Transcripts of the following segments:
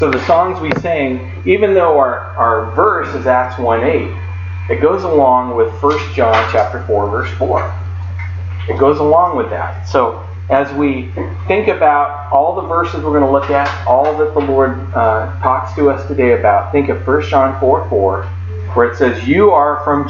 So the songs we sing, even though our verse is Acts 1:8, it goes along with 1 John chapter 4, verse 4. It goes along with that. So as we think about all the verses we're going to look at, all that the Lord talks to us today about, think of 1 John 4:4, where it says, You are from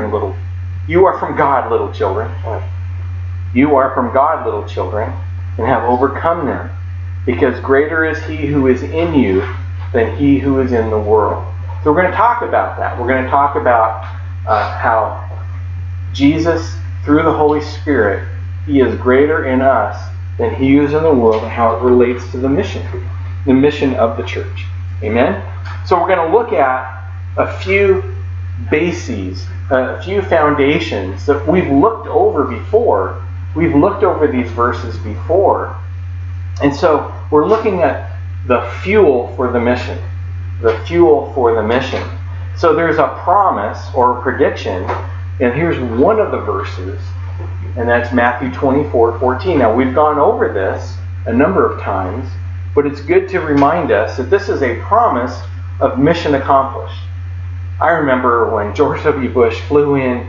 God, little children. You are from God, little children, and have overcome them, because greater is He who is in you than he who is in the world. So we're going to talk about that. We're going to talk about how Jesus, through the Holy Spirit, He is greater in us than He who is in the world, and how it relates to the mission of the church. Amen? So we're going to look at a few bases, a few foundations that we've looked over before. We've looked over these verses before. And so we're looking at the fuel for the mission. The fuel for the mission. So there's a promise or a prediction, and here's one of the verses, and that's Matthew 24:14. Now we've gone over this a number of times, but it's good to remind us that this is a promise of mission accomplished. I remember when George W. Bush flew in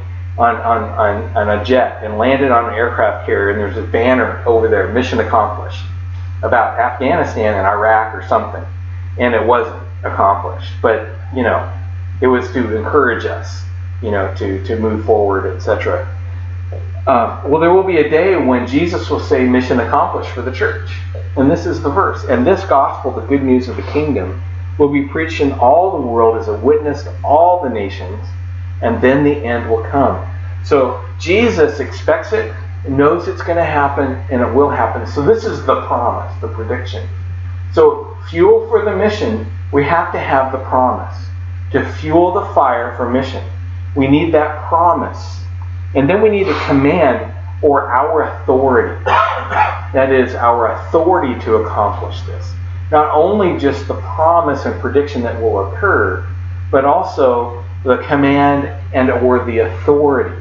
on a jet and landed on an aircraft carrier, and there's a banner over there, mission accomplished, about Afghanistan and Iraq or something. And it wasn't accomplished. But, it was to encourage us, to move forward, etc. Well, there will be a day when Jesus will say mission accomplished for the church. And this is the verse. And this gospel, the good news of the kingdom, will be preached in all the world as a witness to all the nations, and then the end will come. So Jesus expects it, knows it's going to happen, and it will happen. So this is the promise, the prediction. So fuel for the mission, we have to have the promise. To fuel the fire for mission, we need that promise. And then we need a command or our authority. That is, our authority to accomplish this. Not only just the promise and prediction that will occur, but also the command and or the authority.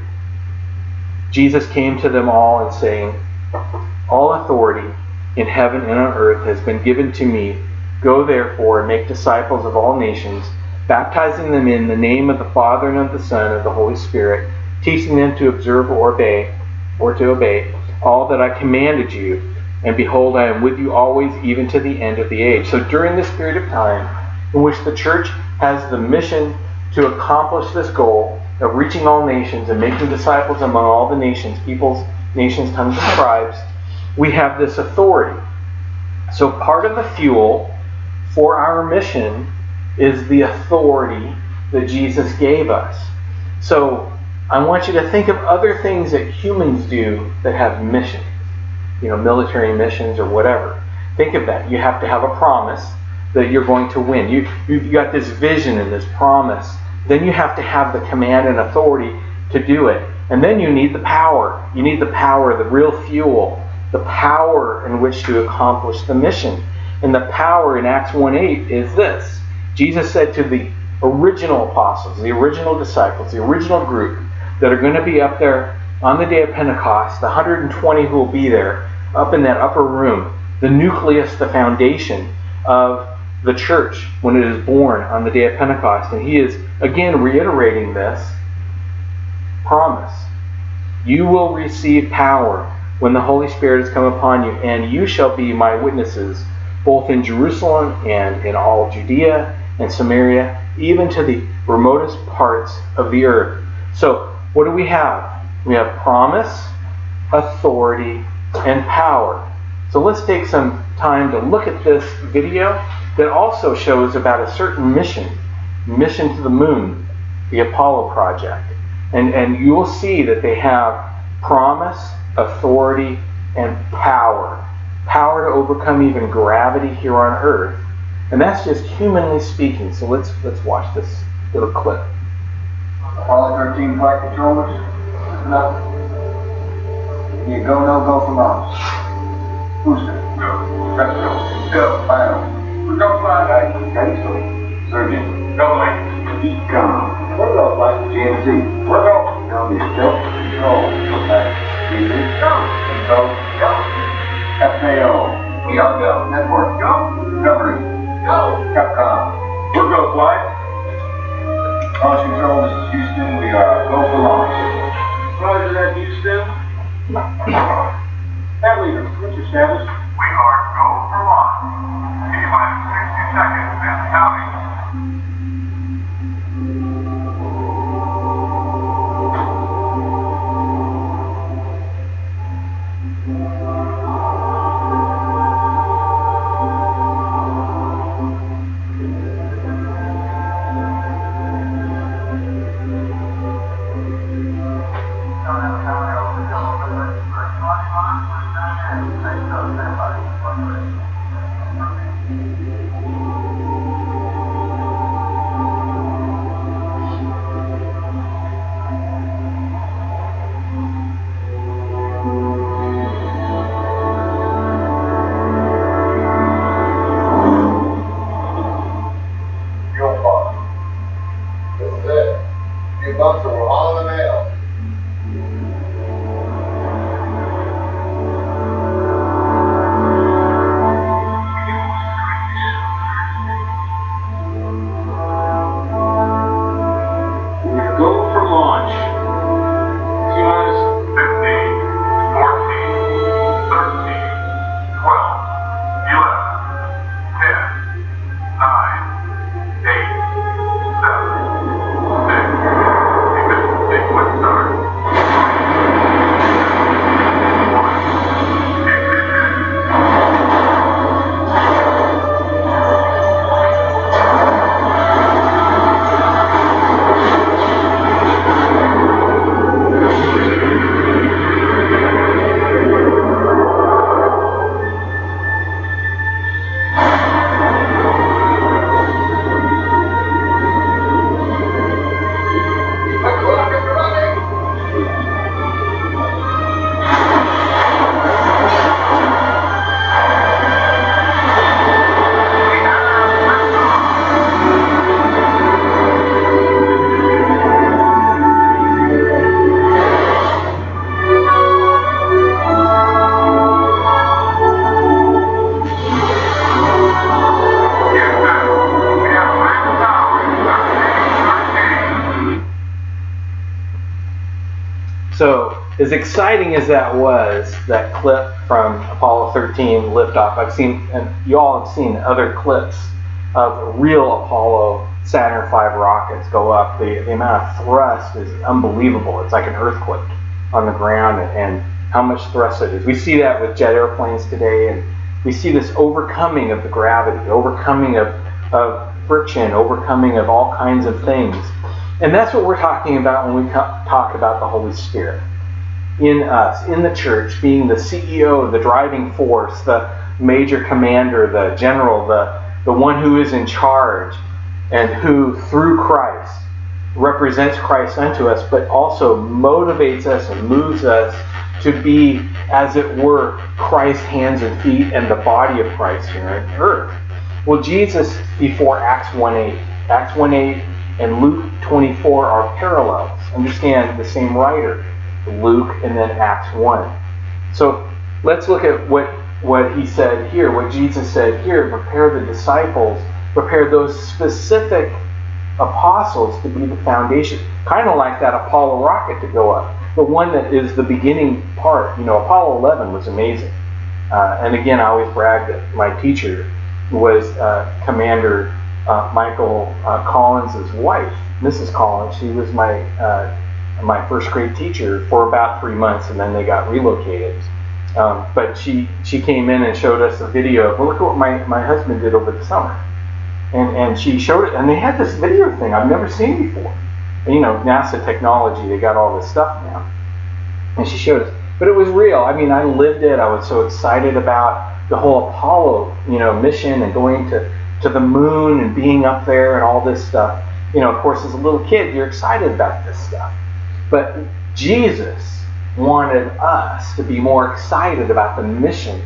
Jesus came to them all and saying, All authority in heaven and on earth has been given to me. Go therefore and make disciples of all nations, baptizing them in the name of the Father and of the Son and of the Holy Spirit, teaching them to observe or to obey all that I commanded you. And behold, I am with you always, even to the end of the age. So during this period of time in which the church has the mission to accomplish this goal of reaching all nations and making disciples among all the nations, peoples, nations, tongues, and tribes, we have this authority. So part of the fuel for our mission is the authority that Jesus gave us. So I want you to think of other things that humans do that have missions. Military missions or whatever. Think of that. You have to have a promise that you're going to win. You've got this vision and this promise. Then you have to have the command and authority to do it. And then you need the power. You need the power, the real fuel, the power in which to accomplish the mission. And the power in Acts 1:8 is this. Jesus said to the original apostles, the original disciples, the original group that are going to be up there on the day of Pentecost, the 120 who will be there, up in that upper room, the nucleus, the foundation of the church when it is born on the day of Pentecost. And he is again reiterating this promise. You will receive power when the Holy Spirit has come upon you, and you shall be my witnesses both in Jerusalem and in all Judea and Samaria, even to the remotest parts of the earth. So what do we have? We have promise, authority, and power. So let's take some time to look at this video that also shows about a certain mission to the moon, the Apollo project. And you will see that they have promise, authority, and power. Power to overcome even gravity here on Earth. And that's just humanly speaking. So let's watch this little clip. Apollo 13 flight controllers. No. You go, no go from us. Booster. Go. Let's go. Go. Final. Go fly. Ready, so. Surgeon. Go flight. Econ. We're go flight. GMC. We're go. Now be still. Control. Okay. GMC. Go. Control. Go. FAO. We are go. Network. Go. Governing. Capcom. We're go, flight. Launch control, this is Houston. We are go for launch. Roger that, Houston. That leader, what's your status? We are go for launch. T-minus 60 seconds and counting. So, as exciting as that was, that clip from Apollo 13 liftoff, I've seen, and you all have seen other clips of real Apollo Saturn V rockets go up. The amount of thrust is unbelievable. It's like an earthquake on the ground, and how much thrust it is. We see that with jet airplanes today, and we see this overcoming of the gravity, overcoming of friction, overcoming of all kinds of things. And that's what we're talking about when we talk about the Holy Spirit in us, in the church, being the CEO, the driving force, the major commander, the general, the one who is in charge, and who, through Christ, represents Christ unto us, but also motivates us and moves us to be, as it were, Christ's hands and feet and the body of Christ here on earth. Well, Jesus, before Acts 1:8, Acts 1:8 and Luke 24 are parallels. Understand, the same writer, Luke and then Acts 1. So let's look at what he said here, what Jesus said here. Prepare the disciples, prepare those specific apostles to be the foundation, kind of like that Apollo rocket to go up. The one that is the beginning part. You know, Apollo 11 was amazing. And again, I always brag that my teacher was Commander Michael Collins' wife, Mrs. Collins. She was my first grade teacher for about 3 months, and then they got relocated. But she came in and showed us a video of, well, look at what my husband did over the summer. And she showed it, and they had this video thing I've never seen before. And, you know, NASA technology, they got all this stuff now. And she showed us. But it was real. I mean, I lived it. I was so excited about the whole Apollo, mission and going to the moon and being up there and all this stuff. You know, of course, as a little kid, you're excited about this stuff. But Jesus wanted us to be more excited about the mission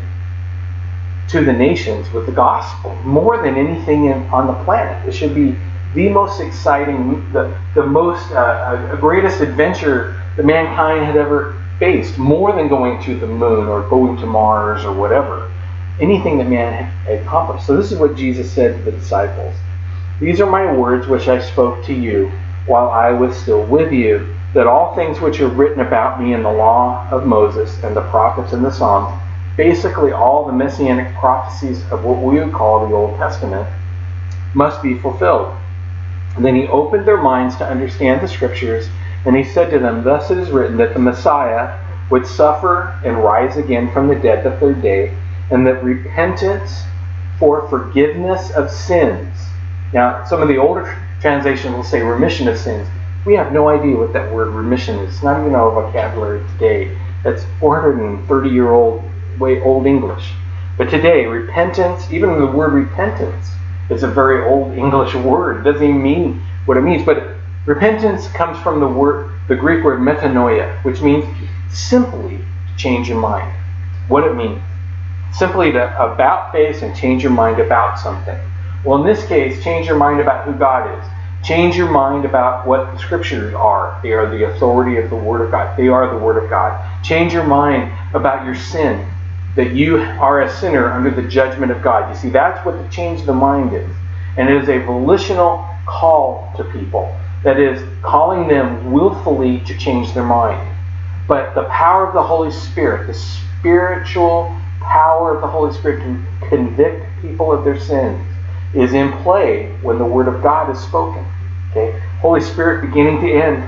to the nations with the gospel more than anything on the planet. It should be the most exciting, the most greatest adventure that mankind had ever faced, more than going to the moon or going to Mars or whatever. anything that man had accomplished. So this is what Jesus said to the disciples. These are my words which I spoke to you while I was still with you, that all things which are written about me in the law of Moses and the prophets and the Psalms, basically all the messianic prophecies of what we would call the Old Testament, must be fulfilled. And then he opened their minds to understand the scriptures, and he said to them, thus it is written that the Messiah would suffer and rise again from the dead the third day, and that repentance for forgiveness of sins. Now, some of the older translations will say remission of sins. We have no idea what that word remission is. It's not even our vocabulary today. That's 430-year-old old English. But today, repentance, even the word repentance, is a very old English word. It doesn't even mean what it means. But repentance comes from the Greek word metanoia, which means simply to change your mind. What it means. Simply to about face and change your mind about something. Well, in this case, change your mind about who God is. Change your mind about what the scriptures are. They are the authority of the Word of God. They are the Word of God. Change your mind about your sin, that you are a sinner under the judgment of God. You see, that's what the change of the mind is. And it is a volitional call to people. That is, calling them willfully to change their mind. But the power of the Holy Spirit, the spiritual power of the Holy Spirit to convict people of their sins, is in play when the Word of God is spoken. Okay? Holy Spirit beginning to end.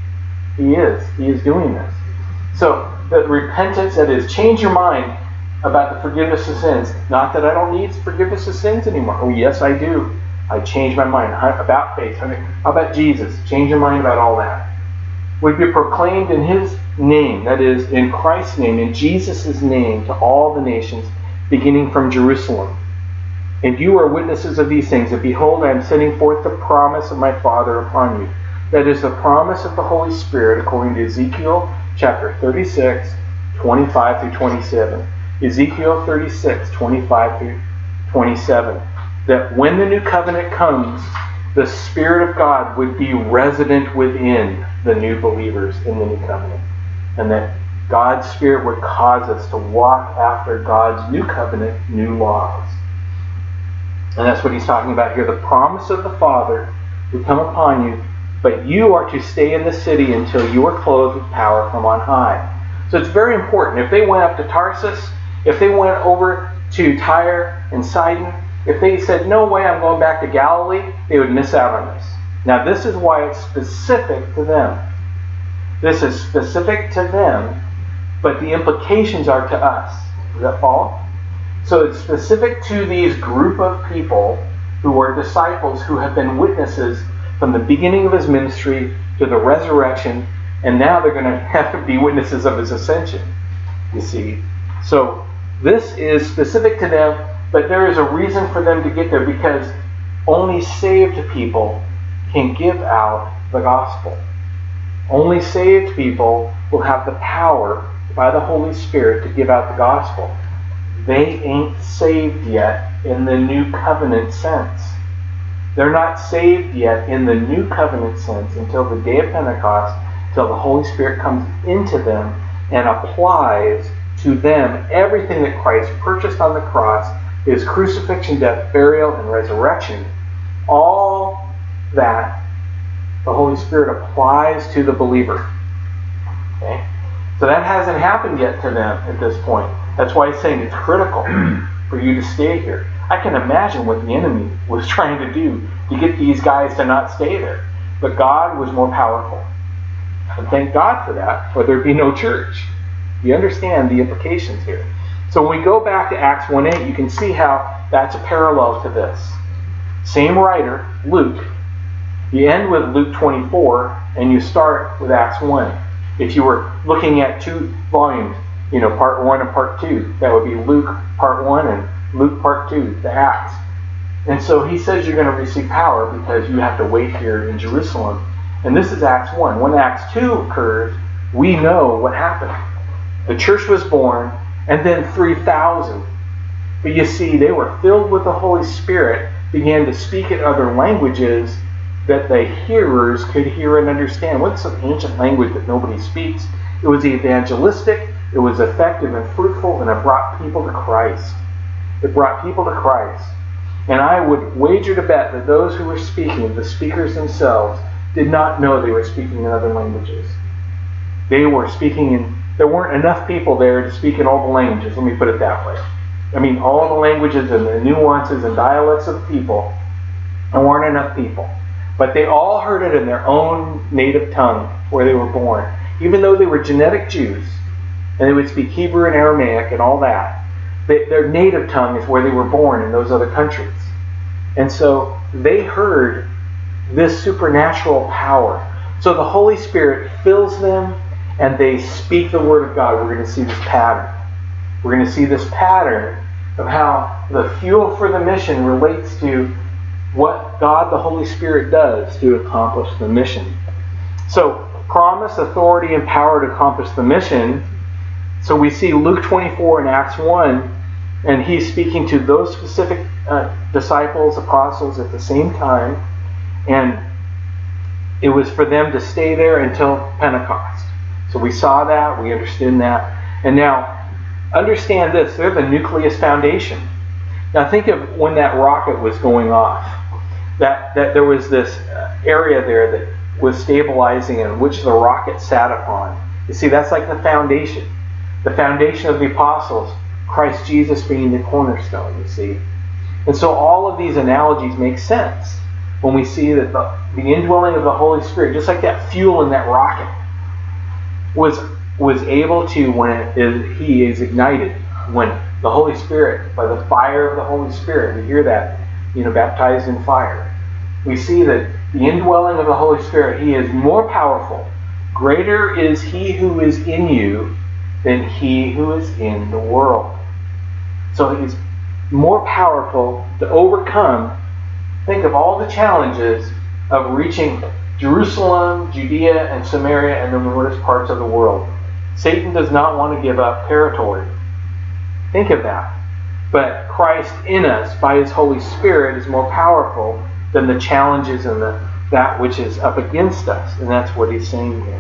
He is doing this. So the repentance, that is, change your mind about the forgiveness of sins. Not that I don't need forgiveness of sins anymore. Oh yes, I do. I change my mind about faith. How about Jesus? Change your mind about all that. Would be proclaimed in His name, that is, in Christ's name, in Jesus' name, to all the nations, beginning from Jerusalem. And you are witnesses of these things. And behold, I am sending forth the promise of my Father upon you. That is the promise of the Holy Spirit, according to Ezekiel chapter 36, 25 through 27. Ezekiel 36, 25 through 27. That when the new covenant comes, the Spirit of God would be resident within the new believers in the new covenant. And that God's Spirit would cause us to walk after God's new covenant, new laws. And that's what he's talking about here. The promise of the Father will come upon you, but you are to stay in the city until you are clothed with power from on high. So it's very important. If they went up to Tarsus, if they went over to Tyre and Sidon, if they said, no way, I'm going back to Galilee, they would miss out on this. Now this is why it's specific to them. This is specific to them, but the implications are to us. Does that follow? So it's specific to these group of people who are disciples who have been witnesses from the beginning of His ministry to the resurrection, and now they're going to have to be witnesses of His ascension, you see. So this is specific to them, but there is a reason for them to get there, because only saved people can give out the gospel. Only saved people will have the power by the Holy Spirit to give out the gospel. They ain't saved yet in the new covenant sense. They're not saved yet in the new covenant sense until the day of Pentecost, till the Holy Spirit comes into them and applies to them everything that Christ purchased on the cross, His crucifixion, death, burial, and resurrection. All that the Holy Spirit applies to the believer. Okay? So that hasn't happened yet to them at this point. That's why he's saying it's critical for you to stay here. I can imagine what the enemy was trying to do to get these guys to not stay there. But God was more powerful. And thank God for that, or there'd be no church. You understand the implications here. So when we go back to Acts 1:8, you can see how that's a parallel to this. Same writer, Luke. You end with Luke 24, and you start with Acts 1. If you were looking at two volumes, part 1 and part 2, that would be Luke part 1 and Luke part 2, the Acts. And so he says you're going to receive power because you have to wait here in Jerusalem. And this is Acts 1. When Acts 2 occurs, we know what happened. The church was born, and then 3,000. But you see, they were filled with the Holy Spirit, began to speak in other languages that the hearers could hear and understand. What's some ancient language that nobody speaks? It was evangelistic, it was effective and fruitful, and it brought people to Christ. It brought people to Christ. And I would wager to bet that those who were speaking, the speakers themselves, did not know they were speaking in other languages. They were speaking in, there weren't enough people there to speak in all the languages, let me put it that way. I mean, all the languages and the nuances and dialects of the people, there weren't enough people. But they all heard it in their own native tongue where they were born. Even though they were genetic Jews, and they would speak Hebrew and Aramaic and all that, their native tongue is where they were born in those other countries. And so they heard this supernatural power. So the Holy Spirit fills them and they speak the Word of God. We're going to see this pattern. We're going to see this pattern of how the fuel for the mission relates to what God the Holy Spirit does to accomplish the mission. So promise, authority, and power to accomplish the mission. So we see Luke 24 and Acts 1, and he's speaking to those specific disciples, apostles at the same time, and it was for them to stay there until Pentecost. So we saw that, we understand that, and now understand this, they're the nucleus foundation. Now think of when that rocket was going off, that there was this area there that was stabilizing and which the rocket sat upon. You see, that's like the foundation. The foundation of the apostles, Christ Jesus being the cornerstone, you see. And so all of these analogies make sense when we see that the indwelling of the Holy Spirit, just like that fuel in that rocket, was able to, when he is ignited, when the Holy Spirit, by the fire of the Holy Spirit, we hear that, baptized in fire. We see that the indwelling of the Holy Spirit, he is more powerful. Greater is he who is in you than he who is in the world. So he's more powerful to overcome. Think of all the challenges of reaching Jerusalem, Judea, and Samaria, and the remotest parts of the world. Satan does not want to give up territory. Think of that. But Christ in us, by his Holy Spirit, is more powerful than the challenges and that which is up against us. And that's what he's saying here.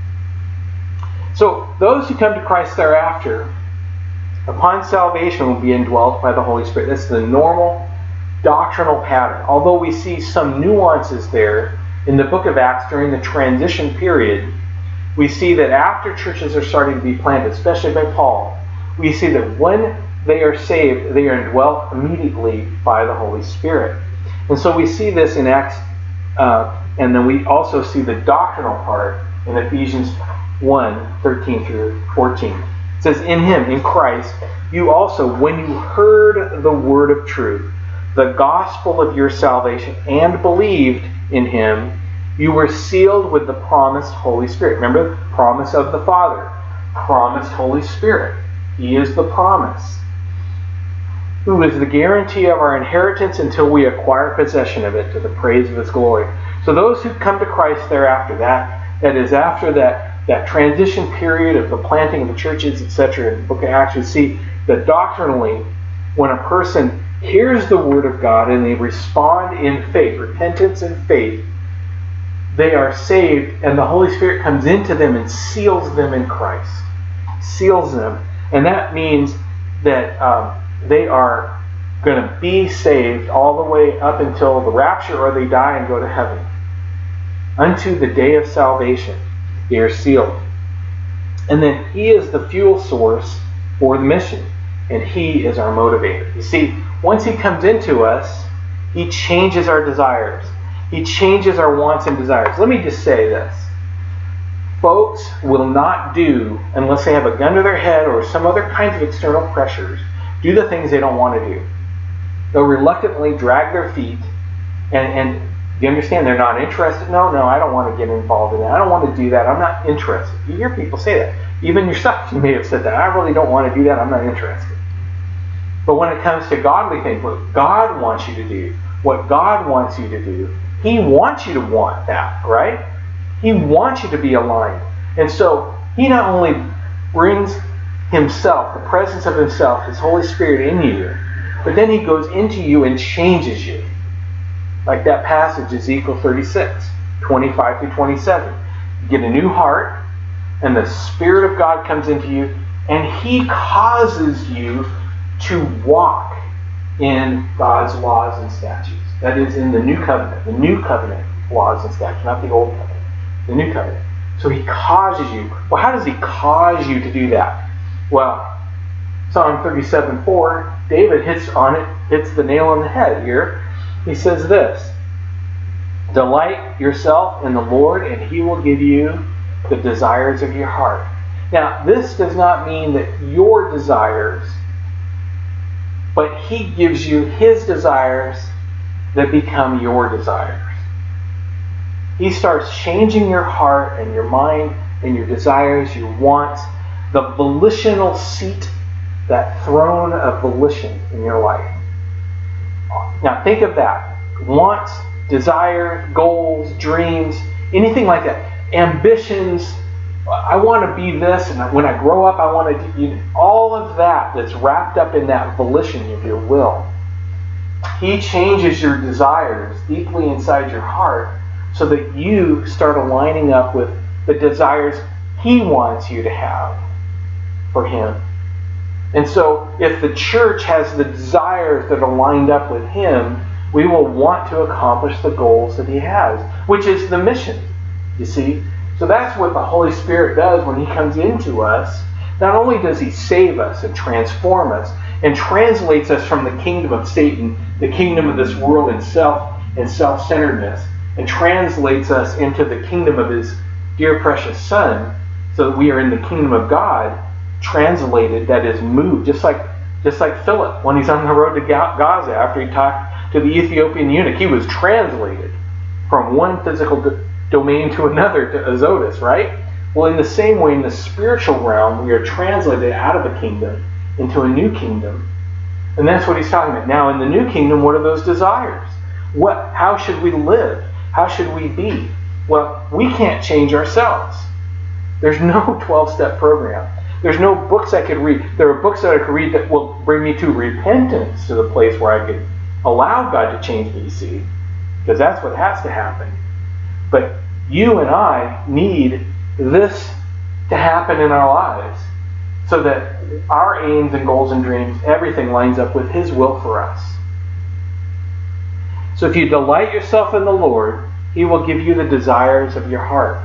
So those who come to Christ thereafter, upon salvation, will be indwelt by the Holy Spirit. That's the normal doctrinal pattern. Although we see some nuances there in the book of Acts during the transition period, we see that after churches are starting to be planted, especially by Paul, we see that when they are saved, they are indwelt immediately by the Holy Spirit. And so we see this in Acts, and then we also see the doctrinal part in Ephesians 1, 13 through 14. It says, in him, in Christ, you also, when you heard the word of truth, the gospel of your salvation, and believed in him, you were sealed with the promised Holy Spirit. Remember, promise of the Father, promised Holy Spirit. He is the promise, who is the guarantee of our inheritance until we acquire possession of it to the praise of his glory. So those who come to Christ thereafter, that is after that transition period of the planting of the churches, etc., in the book of Acts, we see that doctrinally, when a person hears the word of God and they respond in faith, repentance and faith, they are saved, and the Holy Spirit comes into them and seals them in Christ. Seals them. And that means that they are going to be saved all the way up until the rapture, or they die and go to heaven. Unto the day of salvation, they are sealed. And then he is the fuel source for the mission, and he is our motivator. You see, once he comes into us, he changes our desires. He changes our wants and desires. Let me just say this. Folks will not do, unless they have a gun to their head or some other kinds of external pressures, do the things they don't want to do. They'll reluctantly drag their feet, and you understand they're not interested. No, I don't want to get involved in that. I don't want to do that. I'm not interested. You hear people say that. Even yourself, you may have said that. I really don't want to do that. I'm not interested. But when it comes to godly things, what God wants you to do, what God wants you to do, he wants you to want that, right? He wants you to be aligned. And so he not only brings himself, the presence of himself, his Holy Spirit in you, but then he goes into you and changes you. Like that passage, Ezekiel 36, 25 through 27. You get a new heart, and the Spirit of God comes into you, and he causes you to walk in God's laws and statutes. That is in the new covenant laws and statutes, not the old covenant, the new covenant. So he causes you. Well, how does he cause you to do that? Well, Psalm 37:4, David hits the nail on the head here. He says this, delight yourself in the Lord, and he will give you the desires of your heart. Now, this does not mean that your desires, but he gives you his desires that become your desires. He starts changing your heart and your mind and your desires, your wants, the volitional seat, that throne of volition in your life. Now think of that. Wants, desires, goals, dreams, anything like that. Ambitions. I want to be this, and when I grow up I want to do all of that that's wrapped up in that volition of your will. He changes your desires deeply inside your heart so that you start aligning up with the desires he wants you to have for him. And so if the church has the desires that are lined up with him, we will want to accomplish the goals that he has, which is the mission, you see. So that's what the Holy Spirit does when he comes into us. Not only does he save us and transform us and translates us from the kingdom of Satan, the kingdom of this world and self-centeredness, and translates us into the kingdom of his dear precious Son, so that we are in the kingdom of God, translated, that is moved, just like Philip when he's on the road to Gaza after he talked to the Ethiopian eunuch. He was translated from one physical domain to another, to Azotus, right? Well, in the same way, in the spiritual realm, we are translated out of a kingdom into a new kingdom. And that's what he's talking about. Now, in the new kingdom, what are those desires? How should we live? How should we be? Well, we can't change ourselves. There's no 12-step program. There's no books I could read. There are books that I could read that will bring me to repentance, to the place where I could allow God to change me, you see. Because that's what has to happen. But you and I need this to happen in our lives so that our aims and goals and dreams, everything lines up with his will for us. So if you delight yourself in the Lord, he will give you the desires of your heart.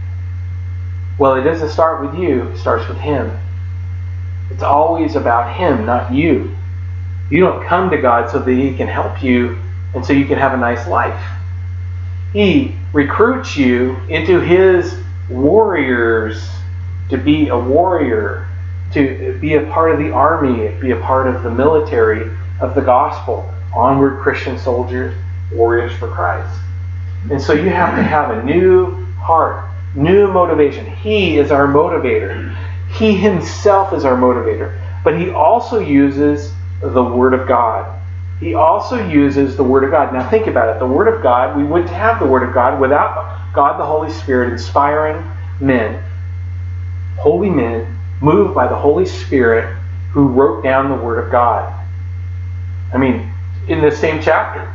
Well, it doesn't start with you, it starts with him. It's always about him, not you. You don't come to God so that he can help you and so you can have a nice life. He recruits you into his warriors, to be a warrior, to be a part of the army, be a part of the military of the gospel. Onward, Christian soldiers, warriors for Christ. And so you have to have a new heart, new motivation. He is our motivator. He himself is our motivator. But he also uses the Word of God. He also uses the Word of God. Now think about it. The Word of God, we wouldn't have the Word of God without God the Holy Spirit inspiring men, holy men, moved by the Holy Spirit, who wrote down the Word of God. I mean, in the same chapter.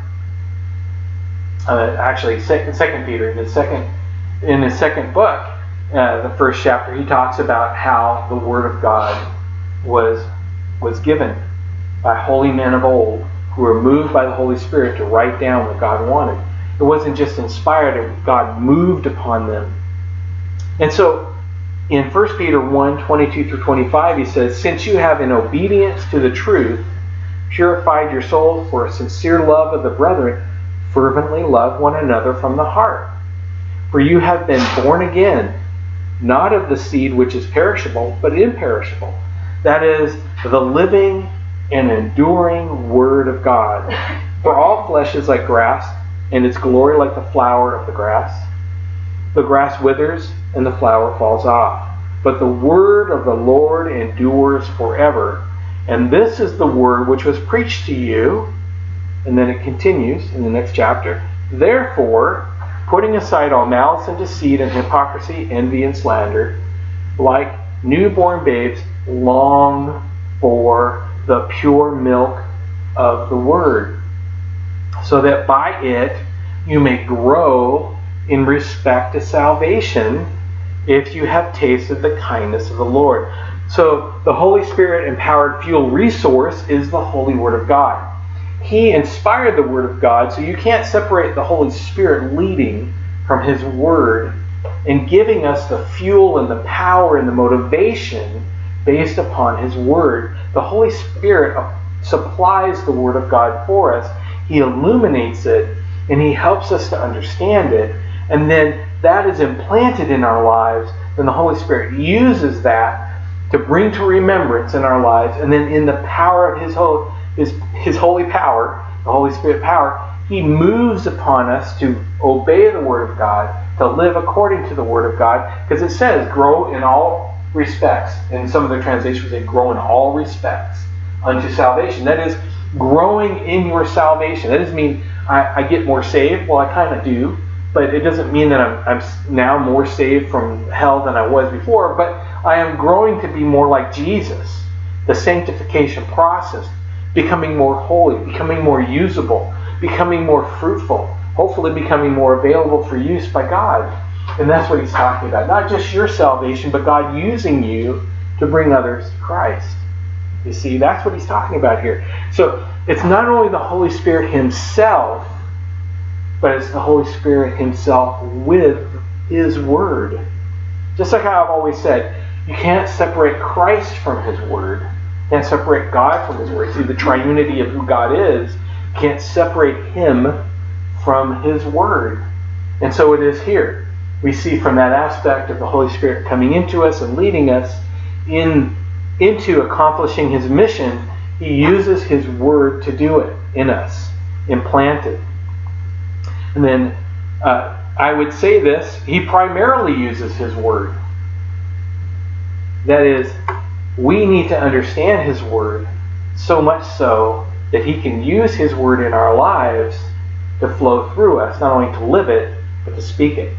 Actually, 2 Peter, in his second book, the first chapter, he talks about how the Word of God was given by holy men of old who were moved by the Holy Spirit to write down what God wanted. It wasn't just inspired, God moved upon them. And so, in 1 Peter 1, 22 through 25, he says, since you have in obedience to the truth purified your souls for a sincere love of the brethren, fervently love one another from the heart. For you have been born again, not of the seed which is perishable, but imperishable. That is, the living and enduring Word of God. For all flesh is like grass, and its glory like the flower of the grass. The grass withers, and the flower falls off. But the word of the Lord endures forever. And this is the word which was preached to you. And then it continues in the next chapter. Therefore, putting aside all malice and deceit and hypocrisy, envy and slander, like newborn babes, long for the pure milk of the word, so that by it you may grow in respect to salvation, if you have tasted the kindness of the Lord. So the Holy Spirit empowered fuel resource is the Holy Word of God. He inspired the Word of God, so you can't separate the Holy Spirit leading from His Word and giving us the fuel and the power and the motivation based upon His Word. The Holy Spirit supplies the Word of God for us. He illuminates it, and He helps us to understand it. And then that is implanted in our lives, and the Holy Spirit uses that to bring to remembrance in our lives. And then in the power of His holy power, the Holy Spirit power, He moves upon us to obey the Word of God, to live according to the Word of God, because it says, grow in all respects. In some of the translations, they grow in all respects unto salvation. That is, growing in your salvation. That doesn't mean I get more saved. Well, I kind of do. But it doesn't mean that I'm now more saved from hell than I was before. But I am growing to be more like Jesus. The sanctification process. Becoming more holy. Becoming more usable. Becoming more fruitful. Hopefully becoming more available for use by God. And that's what He's talking about. Not just your salvation, but God using you to bring others to Christ. You see, that's what He's talking about here. So it's not only the Holy Spirit Himself, but it's the Holy Spirit Himself with His Word. Just like how I've always said, you can't separate Christ from His Word. You can't separate God from His Word. See, the triunity of who God is, you can't separate Him from His Word. And so it is here. We see from that aspect of the Holy Spirit coming into us and leading us into accomplishing His mission. He uses His Word to do it in us, implanted. And then I would say this, He primarily uses His Word. That is, we need to understand His Word so much so that He can use His Word in our lives to flow through us, not only to live it, but to speak it.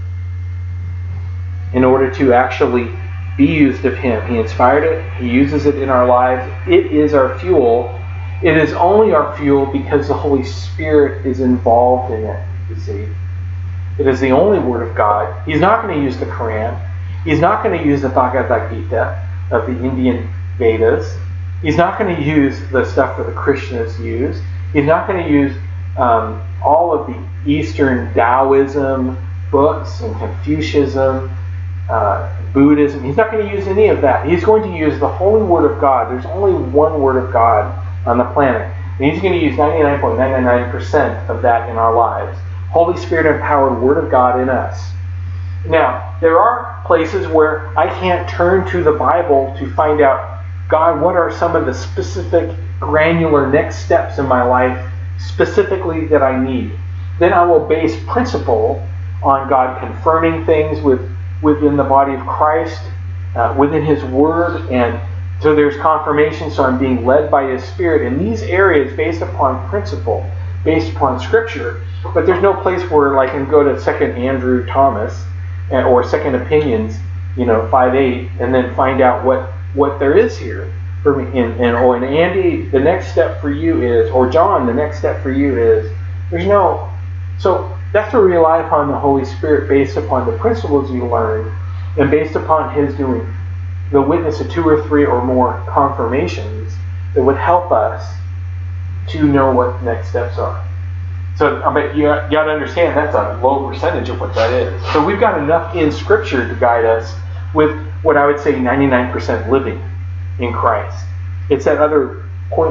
In order to actually be used of Him. He inspired it. He uses it in our lives. It is our fuel. It is only our fuel because the Holy Spirit is involved in it, you see. It is the only Word of God. He's not going to use the Quran. He's not going to use the Bhagavad Gita of the Indian Vedas. He's not going to use the stuff that the Krishnas use. He's not going to use all of the Eastern Taoism books and Confucianism, Buddhism. He's not going to use any of that. He's going to use the Holy Word of God. There's only one Word of God on the planet. And He's going to use 99.999% of that in our lives. Holy Spirit empowered Word of God in us. Now, there are places where I can't turn to the Bible to find out, God, what are some of the specific, granular next steps in my life specifically that I need. Then I will base principle on God confirming things within the body of Christ, within His Word, and so there's confirmation, so I'm being led by His Spirit in these areas based upon principle, based upon Scripture. But there's no place where I can go to 2nd Andrew Thomas or Second Opinions, 5:8, and then find out what there is here for me. And Andy, the next step for you is, or John, the next step for you is, there's no. So that's to rely upon the Holy Spirit based upon the principles you learn and based upon His doing the witness of 2 or 3 or more confirmations that would help us to know what the next steps are. So you got to understand that's a low percentage of what that is. So we've got enough in Scripture to guide us with what I would say 99% living in Christ. It's that other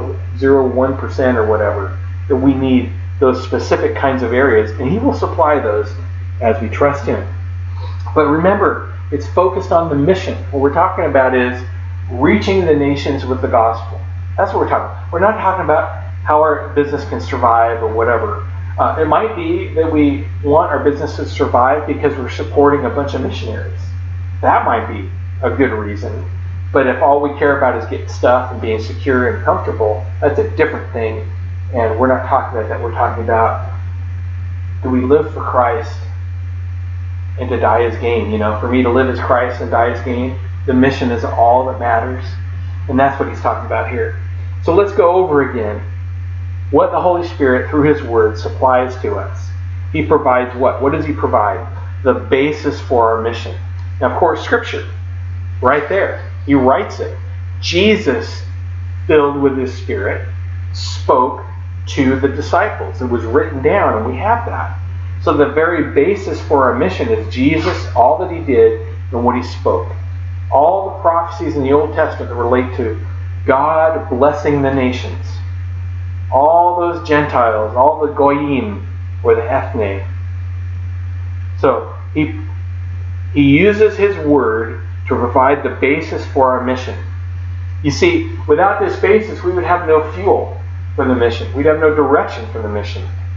0.01% or whatever that we need, those specific kinds of areas, and He will supply those as we trust Him. But remember, it's focused on the mission. What we're talking about is reaching the nations with the gospel. That's what we're talking about. We're not talking about how our business can survive or whatever. It might be that we want our business to survive because we're supporting a bunch of missionaries. That might be a good reason. But if all we care about is getting stuff and being secure and comfortable, that's a different thing. And we're not talking about that. We're talking about, do we live for Christ and to die is gain? For me to live as Christ and die as gain, the mission is all that matters. And that's what He's talking about here. So let's go over again what the Holy Spirit, through His Word, supplies to us. He provides what? What does He provide? The basis for our mission. Now, of course, Scripture, right there. He writes it. Jesus, filled with His Spirit, spoke to the disciples. It was written down, and we have that. So the very basis for our mission is Jesus, all that he did, and what he spoke. All the prophecies in the Old Testament that relate to God blessing the nations. All those Gentiles, all the Goyim, or the Ethne. So he uses his word to provide the basis for our mission. You see, without this basis, we would have no fuel for the mission. We'd have no direction for the mission.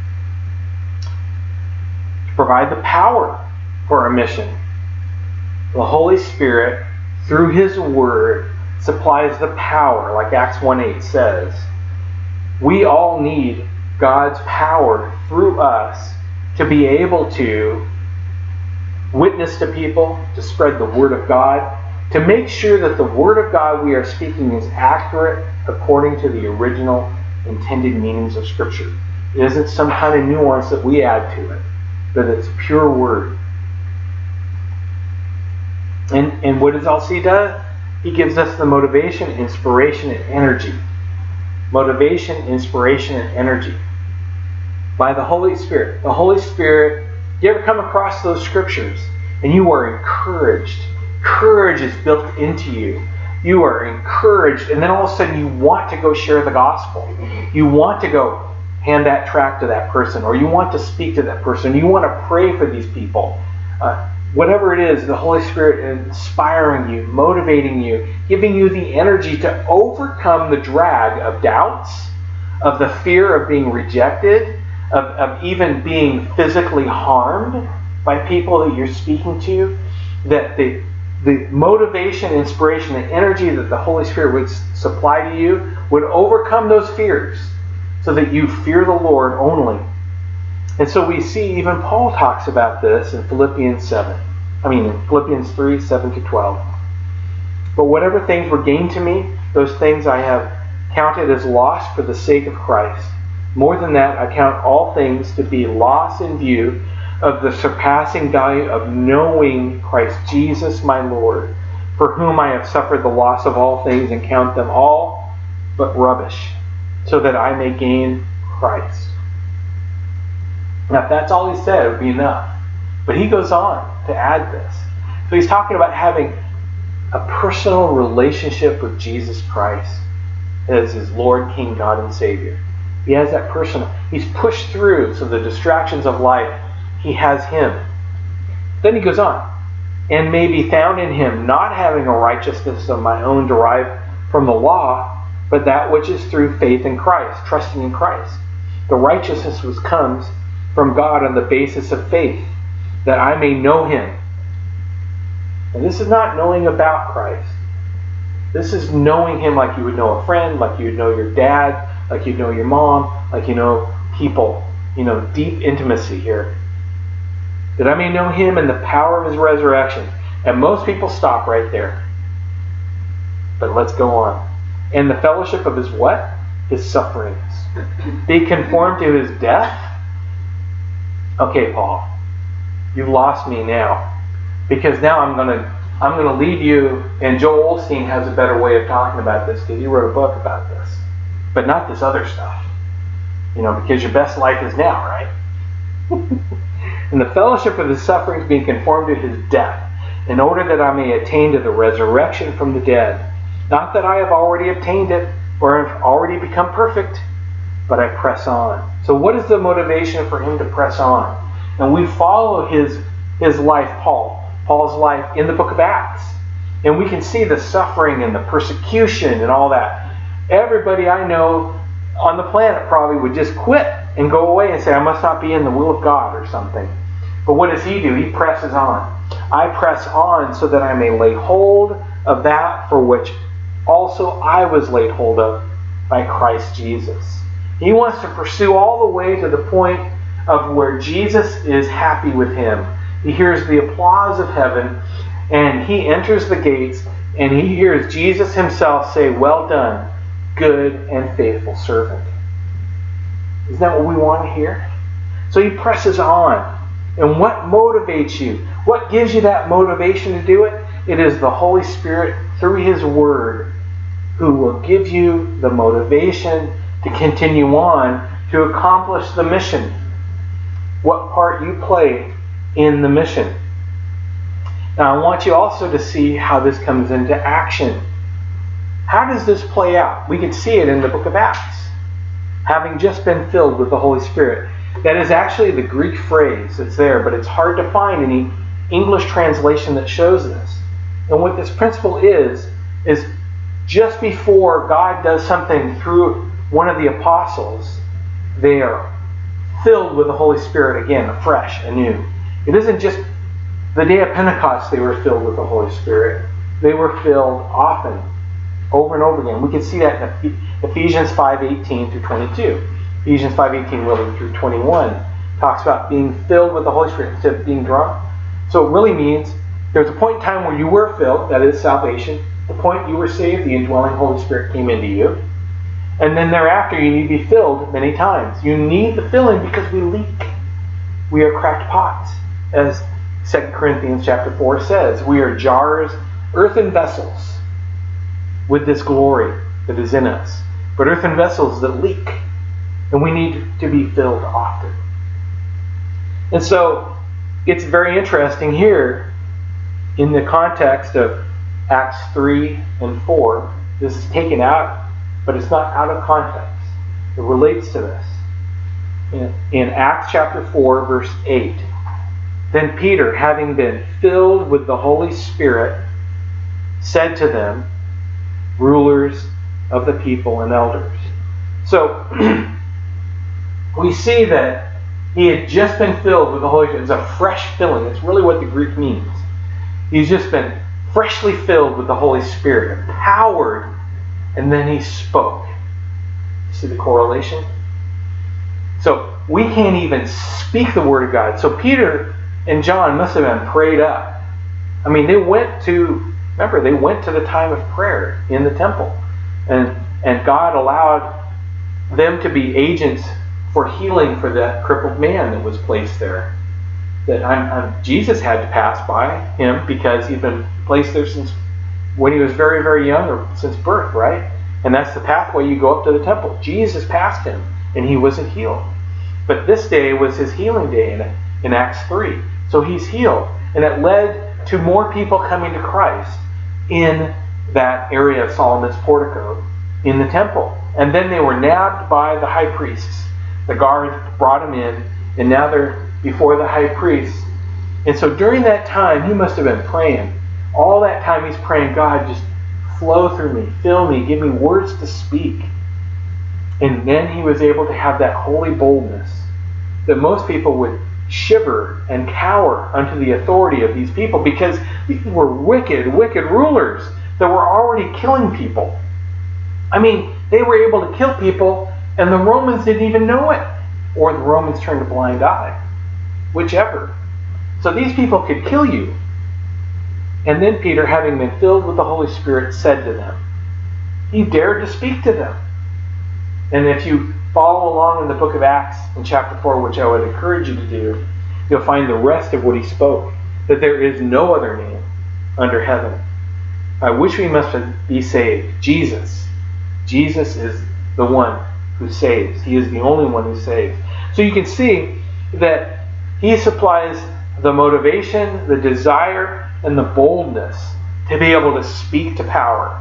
To provide the power for our mission, the Holy Spirit, through his word, supplies the power, like Acts 1:8 says. We all need God's power through us to be able to witness to people, to spread the word of God, to make sure that the word of God we are speaking is accurate according to the original intended meanings of Scripture. It isn't some kind of nuance that we add to it, but it's pure word. And what does else he do? He gives us the motivation, inspiration, and energy. Motivation, inspiration, and energy. By the Holy Spirit. The Holy Spirit, you ever come across those scriptures and you are encouraged? Courage is built into you. You are encouraged, and then all of a sudden you want to go share the gospel. You want to go hand that tract to that person, or you want to speak to that person. You want to pray for these people. Whatever it is, the Holy Spirit inspiring you, motivating you, giving you the energy to overcome the drag of doubts, of the fear of being rejected, of even being physically harmed by people that you're speaking to, that the motivation, inspiration, and energy that the Holy Spirit would supply to you would overcome those fears so that you fear the Lord only. And so we see even Paul talks about this in Philippians 3, 7 to 12. But whatever things were gained to me, those things I have counted as loss for the sake of Christ. More than that, I count all things to be loss in view of the surpassing value of knowing Christ Jesus my Lord, for whom I have suffered the loss of all things and count them all but rubbish, so that I may gain Christ. Now, if that's all he said, it would be enough. But he goes on to add this. So he's talking about having a personal relationship with Jesus Christ as his Lord, King, God, and Savior. He has that personal. He's pushed through, so the distractions of life, he has him. Then he goes on. And may be found in him, not having a righteousness of my own derived from the law, but that which is through faith in Christ, trusting in Christ. The righteousness which comes from God on the basis of faith, that I may know him. And this is not knowing about Christ. This is knowing him like you would know a friend, like you would know your dad, like you'd know your mom, like you know people. Deep intimacy here. That I may know him in the power of his resurrection. And most people stop right there. But let's go on. And the fellowship of his what? His sufferings. Be conformed to his death. Okay, Paul, you've lost me now. Because now I'm going to lead you, and Joel Osteen has a better way of talking about this because he wrote a book about this. But not this other stuff. Because your best life is now, right? And the fellowship of his sufferings being conformed to his death, in order that I may attain to the resurrection from the dead. Not that I have already obtained it, or have already become perfect, but I press on. So what is the motivation for him to press on? And we follow his life, Paul's life in the book of Acts. And we can see the suffering and the persecution and all that. Everybody I know on the planet probably would just quit and go away and say, I must not be in the will of God or something. But what does he do? He presses on. I press on so that I may lay hold of that for which also I was laid hold of by Christ Jesus. He wants to pursue all the way to the point of where Jesus is happy with him. He hears the applause of heaven, and he enters the gates, and he hears Jesus himself say, well done, good and faithful servant. Isn't that what we want to hear? So he presses on. And what motivates you? What gives you that motivation to do it? It is the Holy Spirit through his word who will give you the motivation to continue on to accomplish the mission. What part you play in the mission. Now I want you also to see how this comes into action. How does this play out? We can see it in the book of Acts. Having just been filled with the Holy Spirit. That is actually the Greek phrase that's there, but it's hard to find any English translation that shows this. And what this principle is just before God does something through one of the apostles, they are filled with the Holy Spirit again, afresh, anew. It isn't just the day of Pentecost they were filled with the Holy Spirit. They were filled often, over and over again. We can see that in Ephesians 5:18 through 22. Ephesians 5:18 really through 21 talks about being filled with the Holy Spirit instead of being drunk. So it really means there's a point in time where you were filled, that is salvation. The point you were saved, the indwelling Holy Spirit came into you. And then thereafter you need to be filled many times. You need the filling because we leak. We are cracked pots. As 2 Corinthians chapter 4 says, we are jars, earthen vessels with this glory that is in us. But earthen vessels that leak. And we need to be filled often. And so it's very interesting here in the context of Acts 3 and 4. This is taken out, but it's not out of context. It relates to this. In Acts chapter 4, verse 8, then Peter, having been filled with the Holy Spirit, said to them, rulers of the people and elders. So, we see that he had just been filled with the Holy Spirit. It's a fresh filling. That's really what the Greek means. He's just been freshly filled with the Holy Spirit, empowered, and then he spoke. See the correlation? So we can't even speak the Word of God. So Peter and John must have been prayed up. I mean, they went to the time of prayer in the temple. And God allowed them to be agents for healing for that crippled man that was placed there. That Jesus had to pass by him because he'd been placed there since when he was very, very young, or since birth, right? And that's the pathway you go up to the temple. Jesus passed him, and he wasn't healed. But this day was his healing day in Acts 3. So he's healed. And it led to more people coming to Christ in that area of Solomon's portico in the temple. And then they were nabbed by the high priests. The guards brought them in, and now they're before the high priest. And so during that time, he must have been praying. All that time he's praying, God, just flow through me, fill me, give me words to speak. And then he was able to have that holy boldness that most people would shiver and cower unto the authority of these people, because these were wicked, wicked rulers that were already killing people. I mean, they were able to kill people, and the Romans didn't even know it. Or the Romans turned a blind eye. Whichever. So these people could kill you. And then Peter, having been filled with the Holy Spirit, said to them. He dared to speak to them. And if you follow along in the book of Acts in chapter 4, which I would encourage you to do, you'll find the rest of what he spoke. That there is no other name under heaven by which we must be saved. Jesus. Jesus is the one who saves. He is the only one who saves. So you can see that he supplies the motivation, the desire, and the boldness to be able to speak to power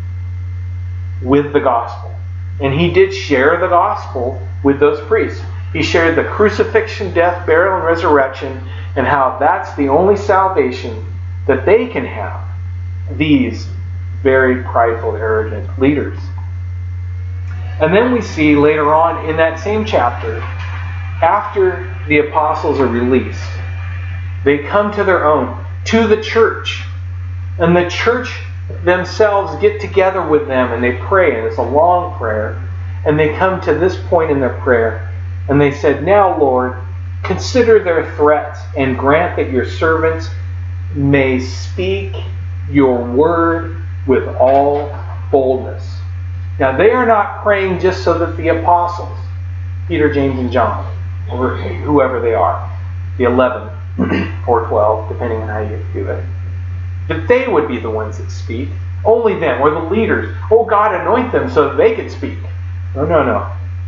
with the gospel. And he did share the gospel with those priests. He shared the crucifixion, death, burial, and resurrection, and how that's the only salvation that they can have, these very prideful, arrogant leaders. And then we see later on in that same chapter, after the apostles are released, they come to their own, to the church. And the church themselves get together with them and they pray, and it's a long prayer. And they come to this point in their prayer, and they said, now, Lord, consider their threats and grant that your servants may speak your word with all boldness. Now, they are not praying just so that the apostles, Peter, James, and John, or whoever they are, the 11 or 12, depending on how you do it, that they would be the ones that speak. Only them, or the leaders. Oh, God, anoint them so that they could speak. No.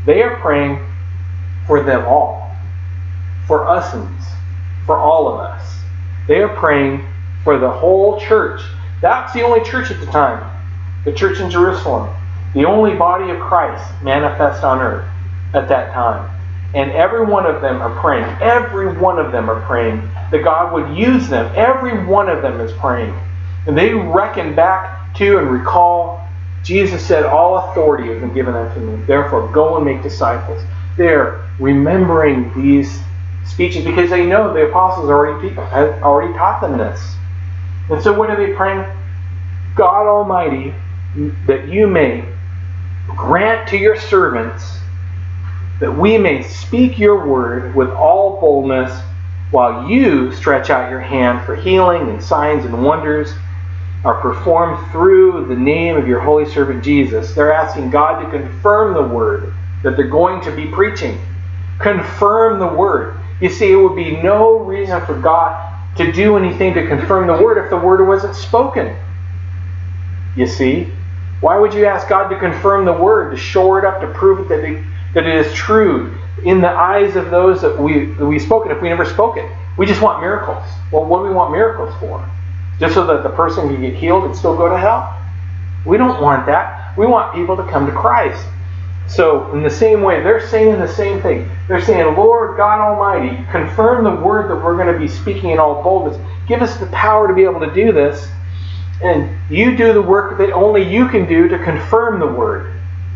They are praying for them all. For us'ns. For all of us. They are praying for the whole church. That's the only church at the time. The church in Jerusalem. The only body of Christ manifest on earth at that time. And every one of them are praying. Every one of them are praying that God would use them. Every one of them is praying. And they reckon back to and recall, Jesus said, all authority has been given unto me. Therefore, go and make disciples. They're remembering these speeches because they know the apostles had already taught them this. And so what are they praying? God Almighty, that you may grant to your servants that we may speak your word with all boldness while you stretch out your hand for healing and signs and wonders are performed through the name of your holy servant Jesus. They're asking God to confirm the word that they're going to be preaching. Confirm the word. You see, it would be no reason for God to do anything to confirm the word if the word wasn't spoken. You see? Why would you ask God to confirm the word, to shore it up, to prove it that it is true in the eyes of those that we spoke it if we never spoke it? We just want miracles. Well, what do we want miracles for? Just so that the person can get healed and still go to hell? We don't want that. We want people to come to Christ. So, in the same way, they're saying the same thing. They're saying, Lord God Almighty, confirm the word that we're going to be speaking in all boldness. Give us the power to be able to do this. And you do the work that only you can do to confirm the word.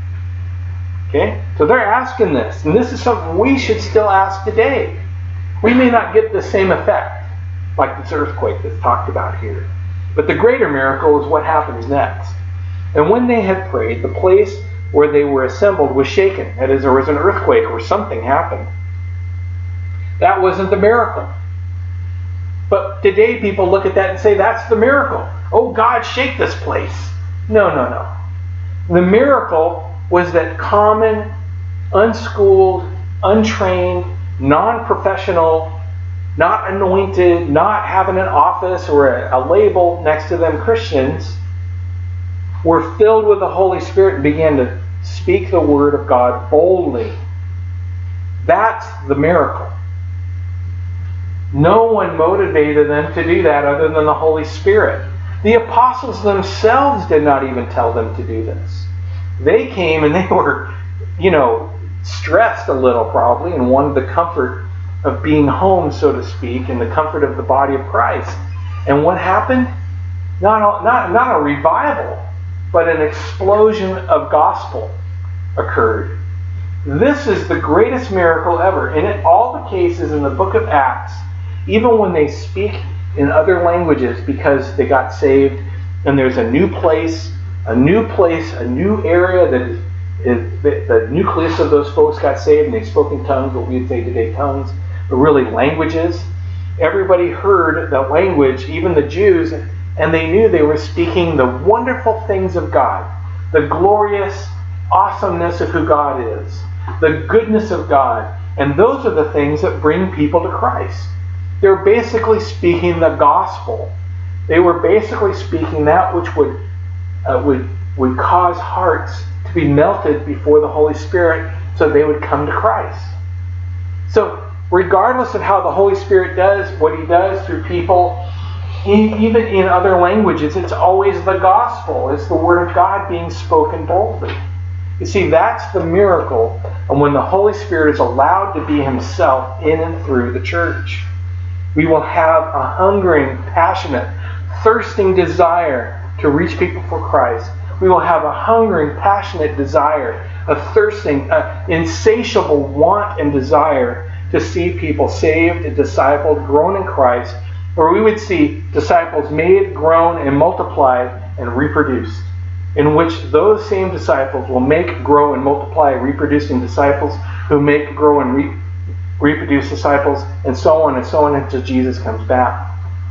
Okay? So they're asking this. And this is something we should still ask today. We may not get the same effect like this earthquake that's talked about here. But the greater miracle is what happens next. And when they had prayed, the place where they were assembled was shaken. That is, there was an earthquake or something happened. That wasn't the miracle. But today people look at that and say, that's the miracle. Oh, God, shake this place. No. The miracle was that common, unschooled, untrained, non-professional, not anointed, not having an office or a label next to them Christians were filled with the Holy Spirit and began to speak the word of God boldly. That's the miracle. No one motivated them to do that other than the Holy Spirit. The apostles themselves did not even tell them to do this. They came and they were, stressed a little probably and wanted the comfort of being home, so to speak, and the comfort of the body of Christ. And what happened? Not a revival, but an explosion of gospel occurred. This is the greatest miracle ever. And in all the cases in the book of Acts, even when they speak in other languages because they got saved, and there's a new place, a new area that is the nucleus of those folks got saved, and they spoke in tongues, what we would say today tongues, but really languages. Everybody heard the language, even the Jews, and they knew they were speaking the wonderful things of God, the glorious awesomeness of who God is, the goodness of God, and those are the things that bring people to Christ. They're basically speaking the gospel. They were basically speaking that which would cause hearts to be melted before the Holy Spirit so they would come to Christ. So regardless of how the Holy Spirit does what He does through people, even in other languages, it's always the gospel. It's the word of God being spoken boldly. You see, that's the miracle, and when the Holy Spirit is allowed to be Himself in and through the church. We will have a hungering, passionate, thirsting desire to reach people for Christ. We will have a hungering, passionate desire, a thirsting, insatiable want and desire to see people saved, discipled, grown in Christ, where we would see disciples made, grown, and multiplied and reproduced, in which those same disciples will make, grow, and multiply, reproducing disciples who make, grow, and reproduce disciples, and so on until Jesus comes back.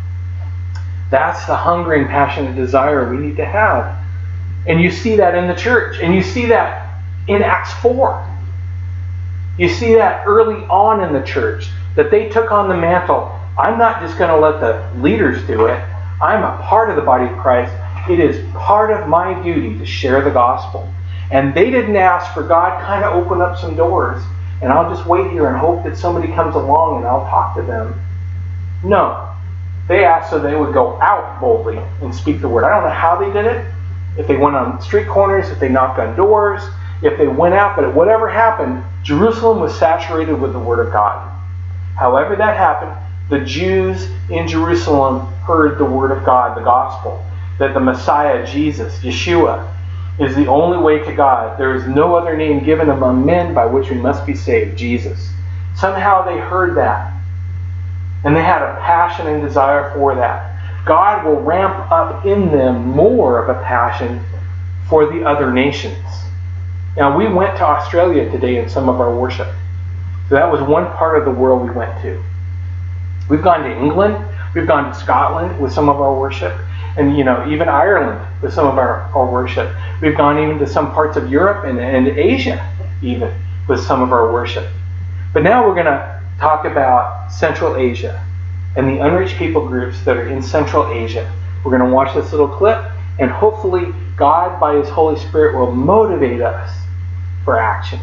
That's the hungering, passionate desire we need to have. And you see that in the church. And you see that in Acts 4. You see that early on in the church, that they took on the mantle. I'm not just going to let the leaders do it. I'm a part of the body of Christ. It is part of my duty to share the gospel. And they didn't ask for God kind of open up some doors and I'll just wait here and hope that somebody comes along and I'll talk to them. No. They asked so they would go out boldly and speak the word. I don't know how they did it. If they went on street corners, if they knocked on doors, if they went out, but whatever happened, Jerusalem was saturated with the word of God. However that happened, the Jews in Jerusalem heard the word of God, the gospel, that the Messiah, Jesus, Yeshua, is the only way to God. There is no other name given among men by which we must be saved, Jesus. Somehow they heard that. And they had a passion and desire for that. God will ramp up in them more of a passion for the other nations. Now, we went to Australia today in some of our worship. So that was one part of the world we went to. We've gone to England. We've gone to Scotland with some of our worship. And, even Ireland with some of our worship. We've gone even to some parts of Europe and Asia even with some of our worship. But now we're going to talk about Central Asia and the unreached people groups that are in Central Asia. We're going to watch this little clip, and hopefully God, by His Holy Spirit, will motivate us for action.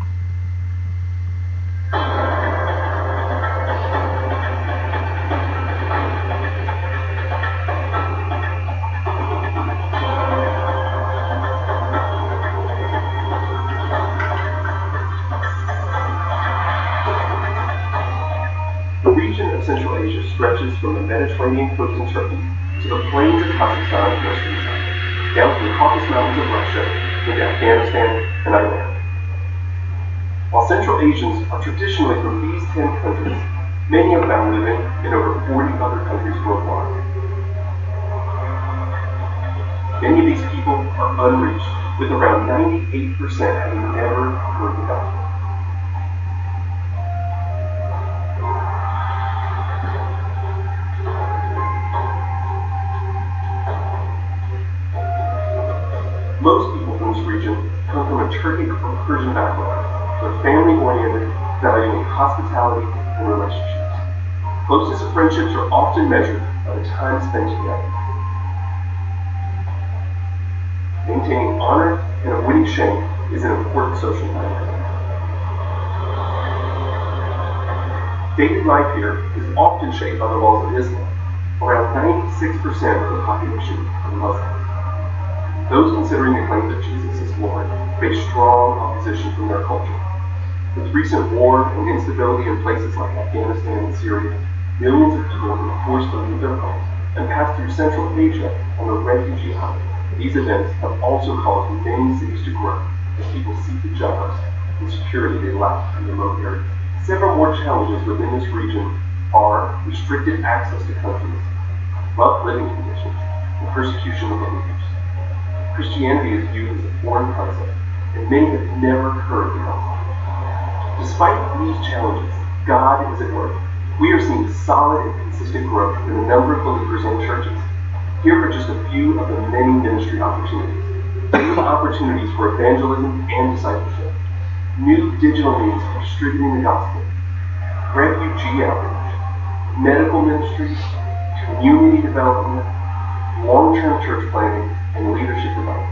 Central Asia stretches from the Mediterranean coast in Turkey to the plains of Kazakhstan and Western China, down to the Caucasus Mountains of Russia, into Afghanistan and Iran. While Central Asians are traditionally from these 10 countries, many are found living in over 40 other countries worldwide. Many of these people are unreached, with around 98% having never heard the gospel. Most people from this region come from a Turkic or Persian background. They're family-oriented, valuing hospitality and relationships. Closeness of friendships are often measured by the time spent together. Maintaining honor and avoiding shame is an important social dynamic. Daily life here is often shaped by the laws of Islam. Around 96% of the population are Muslims. Those considering the claim that Jesus is Lord face strong opposition from their culture. With recent war and instability in places like Afghanistan and Syria, millions of people have been forced to leave their homes and pass through Central Asia on the refugee highway. These events have also caused many cities to grow as people seek the jobs and security they lack in remote areas. Several more challenges within this region are restricted access to countries, rough living conditions, and persecution of believers. Christianity is viewed as a foreign concept, and many have never heard the gospel. Despite these challenges, God is at work. We are seeing solid and consistent growth in the number of believers and churches. Here are just a few of the many ministry opportunities. New opportunities for evangelism and discipleship. New digital means for distributing the gospel. Refugee outreach. Medical ministries. Community development. Long-term church planting, and leadership development.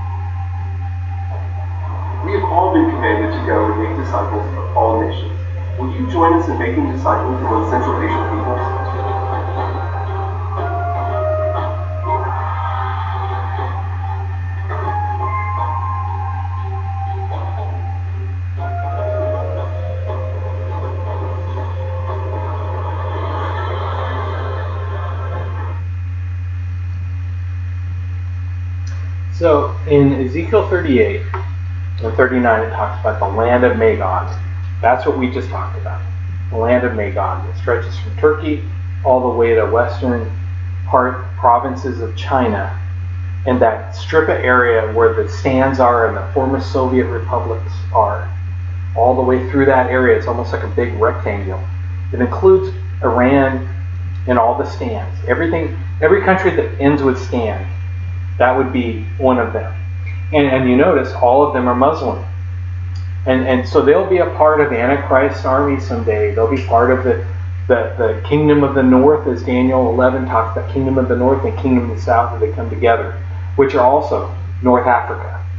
We have all been commanded to go and make disciples of all nations. Will you join us in making disciples among Central Asian peoples? So in Ezekiel 38 and 39, it talks about the land of Magog. That's what we just talked about. The land of Magog. It stretches from Turkey all the way to western provinces of China, and that strip of area where the stands are and the former Soviet republics are. All the way through that area, it's almost like a big rectangle. It includes Iran and all the stands. Every country that ends with stand. That would be one of them. And you notice all of them are Muslim. And so they'll be a part of Antichrist's army someday. They'll be part of the kingdom of the north, as Daniel 11 talks about, kingdom of the north and kingdom of the south, as they come together, which are also North Africa.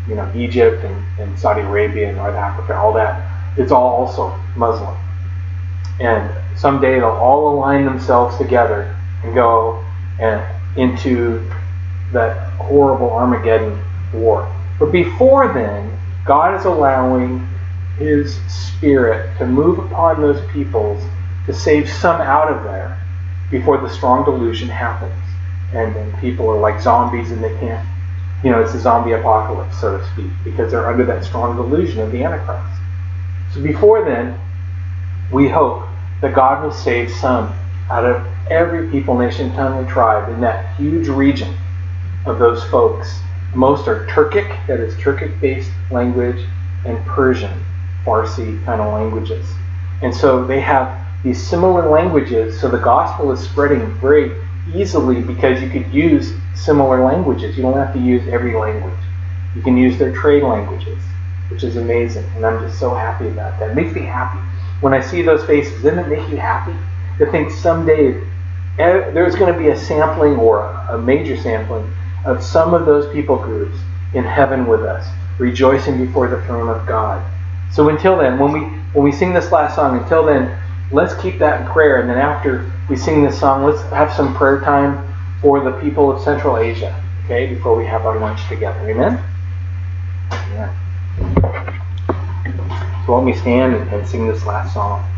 Egypt and Saudi Arabia and North Africa, all that, it's all also Muslim. And someday they'll all align themselves together and go into that horrible Armageddon war. But before then, God is allowing His Spirit to move upon those peoples to save some out of there before the strong delusion happens. And then people are like zombies and they can't, it's a zombie apocalypse, so to speak, because they're under that strong delusion of the Antichrist. So before then, we hope that God will save some out of every people, nation, tongue, and tribe in that huge region of those folks. Most are Turkic, that is Turkic-based language, and Persian, Farsi kind of languages. And so they have these similar languages, so the gospel is spreading very easily because you could use similar languages. You don't have to use every language. You can use their trade languages, which is amazing. And I'm just so happy about that. It makes me happy. When I see those faces, doesn't it make you happy to think someday there's going to be a sampling or a major sampling of some of those people groups in heaven with us, rejoicing before the throne of God. So until then, when we sing this last song, until then, let's keep that in prayer. And then after we sing this song, let's have some prayer time for the people of Central Asia, okay, before we have our lunch together. Amen? Yeah. So let me stand and sing this last song.